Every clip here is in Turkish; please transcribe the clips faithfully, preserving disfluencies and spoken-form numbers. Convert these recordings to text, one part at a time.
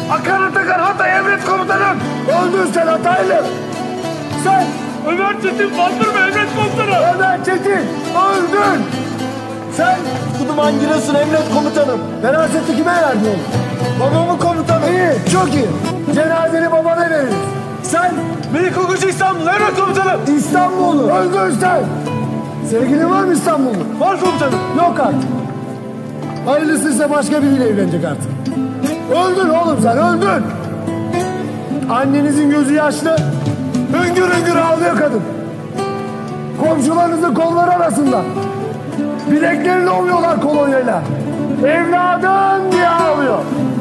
Akan Atakan Hatay Emret Komutanım. Öldün sen Hataylı. Sen Ömer Çetin Bandırma Emret Komutanım. Ömer Çetin öldün. Sen Kuduman Giresun Emret Komutanım. feraseti kime verdin oğlum? Babamın komutanı. İyi, çok iyi. Cenazeni babana veririz. Sen Melik Okucu İstanbul Emret Komutanım. İstanbul'u öldün sen. Sevgilin var mı İstanbul'u? Var komutanım. Yok artık. Hayırlısıysa başka biriyle evlenecek artık. Öldün oğlum sen, öldün. Annenizin gözü yaşlı. Hüngür hüngür ağlıyor kadın. Komşularınızın kolları arasında. Bileklerini ovuyorlar kolonyayla. Evladım diye ağlıyor.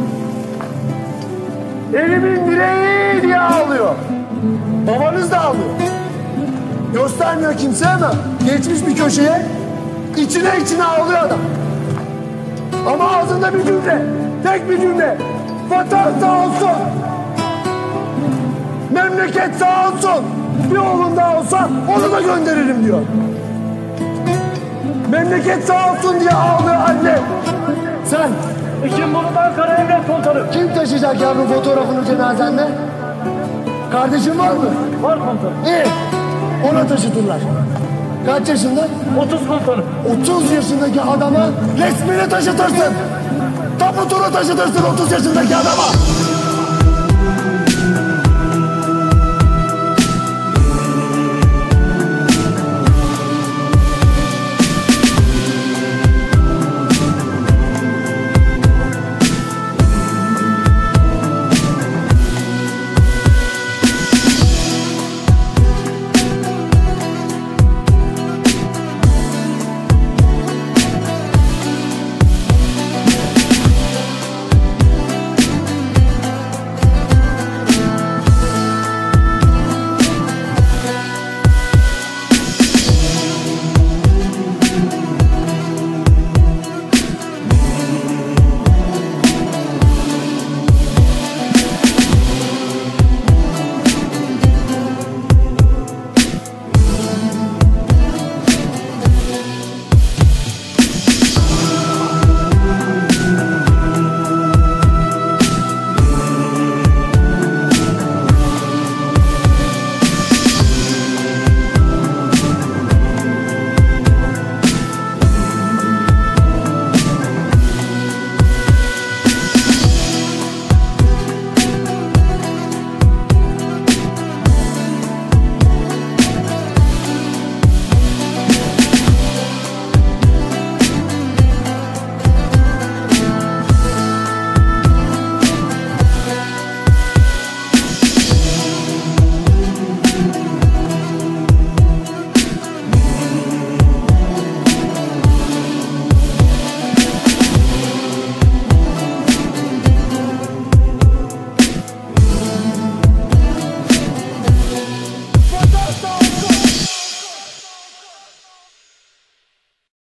Elimin direği diye ağlıyor. Babanız da ağlıyor. Göstermiyor kimseye ama geçmiş bir köşeye içine içine ağlıyor adam. Ama ağzında bir cümle, tek bir cümle. Vatan sağ olsun. Memleket sağ olsun. Bir oğlum daha olsa onu da gönderirim diyor. Memleket sağ olsun diye ağlıyor anne. Sen İkim Bulut Ankara Emret Komutanım. kim taşıyacak yavrum fotoğrafını cenazende? Kardeşin var mı? Var komutanım. İyi. Ona taşıtırlar. Kaç yaşında? otuz komutanım. otuz yaşındaki adama resmini taşıtırsın. Tabutunu taşıtırsın otuz yaşındaki adama.